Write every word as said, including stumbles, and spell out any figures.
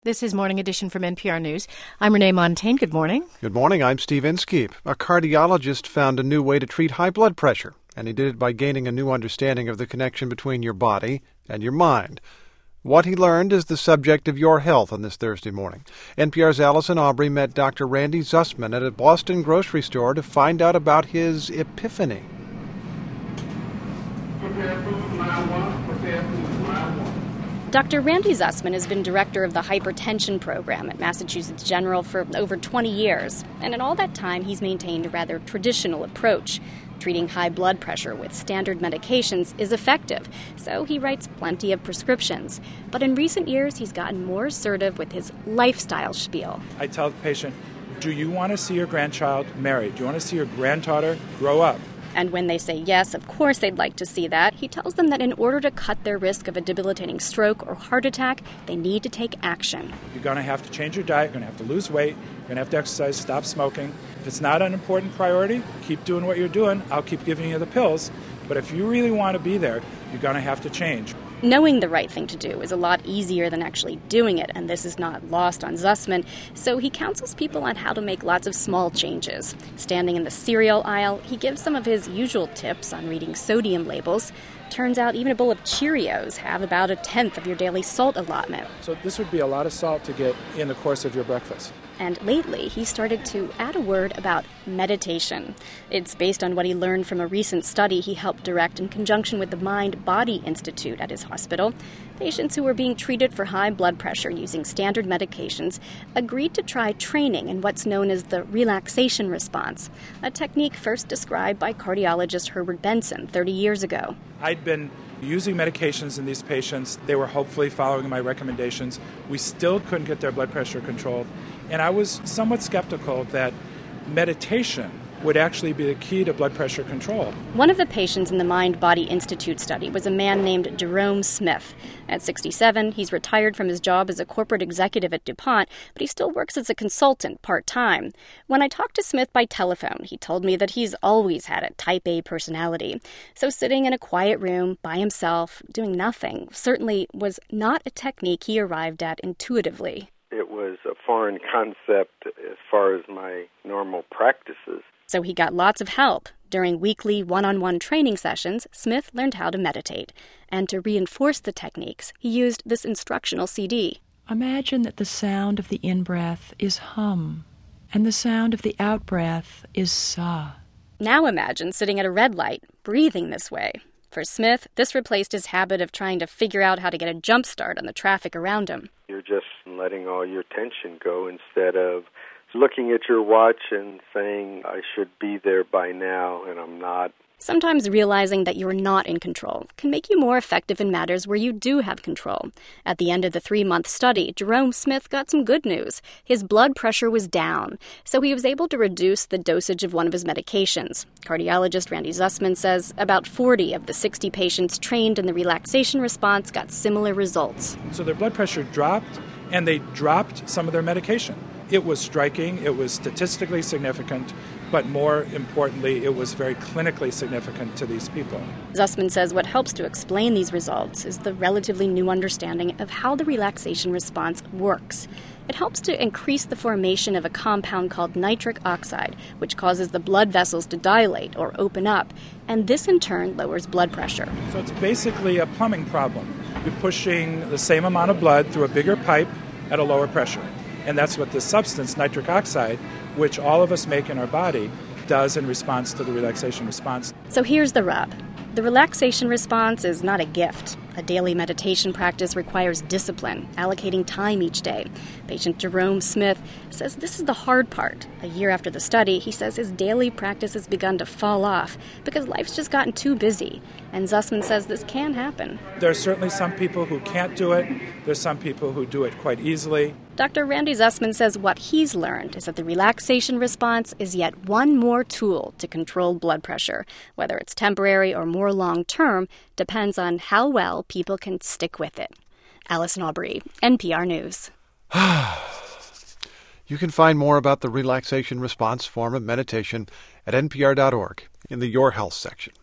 This is Morning Edition from N P R News. I'm Renee Montaigne. Good morning. Good morning. I'm Steve Inskeep. A cardiologist found a new way to treat high blood pressure, and he did it by gaining a new understanding of the connection between your body and your mind. What he learned is the subject of Your Health on this Thursday morning. N P R's Allison Aubrey met Doctor Randy Zussman at a Boston grocery store to find out about his epiphany. Prepare food, line one. Prepare food, line one. Doctor Randy Zussman has been director of the hypertension program at Massachusetts General for over twenty years, and in all that time he's maintained a rather traditional approach. Treating high blood pressure with standard medications is effective, so he writes plenty of prescriptions. But in recent years, he's gotten more assertive with his lifestyle spiel. I tell the patient, do you want to see your grandchild married? Do you want to see your granddaughter grow up? And when they say yes, of course they'd like to see that, he tells them that in order to cut their risk of a debilitating stroke or heart attack, they need to take action. You're going to have to change your diet, you're going to have to lose weight, you're going to have to exercise, stop smoking. If it's not an important priority, keep doing what you're doing. I'll keep giving you the pills. But if you really want to be there, you're going to have to change. Knowing the right thing to do is a lot easier than actually doing it, and this is not lost on Zussman, so he counsels people on how to make lots of small changes. Standing in the cereal aisle, he gives some of his usual tips on reading sodium labels. Turns out even a bowl of Cheerios have about a tenth of your daily salt allotment. So this would be a lot of salt to get in the course of your breakfast. And lately, he started to add a word about meditation. It's based on what he learned from a recent study he helped direct in conjunction with the Mind Body Institute at his hospital. Patients who were being treated for high blood pressure using standard medications agreed to try training in what's known as the relaxation response, a technique first described by cardiologist Herbert Benson thirty years ago. I'd been using medications in these patients. They were hopefully following my recommendations. We still couldn't get their blood pressure controlled. And I was somewhat skeptical that meditation would actually be the key to blood pressure control. One of the patients in the Mind Body Institute study was a man named Jerome Smith. At sixty-seven, he's retired from his job as a corporate executive at DuPont, but he still works as a consultant part-time. When I talked to Smith by telephone, he told me that he's always had a type A personality. So sitting in a quiet room by himself, doing nothing, certainly was not a technique he arrived at intuitively. It was a foreign concept as far as my normal practices. So he got lots of help. During weekly one-on-one training sessions, Smith learned how to meditate. And to reinforce the techniques, he used this instructional C D. Imagine that the sound of the in-breath is hum, and the sound of the out-breath is sa. Now imagine sitting at a red light, breathing this way. For Smith, this replaced his habit of trying to figure out how to get a jump start on the traffic around him. You're just letting all your tension go instead of looking at your watch and saying, I should be there by now, and I'm not. Sometimes realizing that you're not in control can make you more effective in matters where you do have control. At the end of the three-month study, Jerome Smith got some good news. His blood pressure was down, so he was able to reduce the dosage of one of his medications. Cardiologist Randy Zussman says about forty of the sixty patients trained in the relaxation response got similar results. So their blood pressure dropped, and they dropped some of their medication. It was striking, it was statistically significant, but more importantly, it was very clinically significant to these people. Zussman says what helps to explain these results is the relatively new understanding of how the relaxation response works. It helps to increase the formation of a compound called nitric oxide, which causes the blood vessels to dilate or open up, and this in turn lowers blood pressure. So it's basically a plumbing problem. You're pushing the same amount of blood through a bigger pipe at a lower pressure. And that's what this substance, nitric oxide, which all of us make in our body, does in response to the relaxation response. So here's the rub. The relaxation response is not a gift. A daily meditation practice requires discipline, allocating time each day. Patient Jerome Smith says this is the hard part. A year after the study, he says his daily practice has begun to fall off because life's just gotten too busy. And Zussman says this can happen. There are certainly some people who can't do it. There's some people who do it quite easily. Doctor Randy Zussman says what he's learned is that the relaxation response is yet one more tool to control blood pressure. Whether it's temporary or more long-term depends on how well people can stick with it. Allison Aubrey, N P R News. You can find more about the relaxation response form of meditation at N P R dot org in the Your Health section.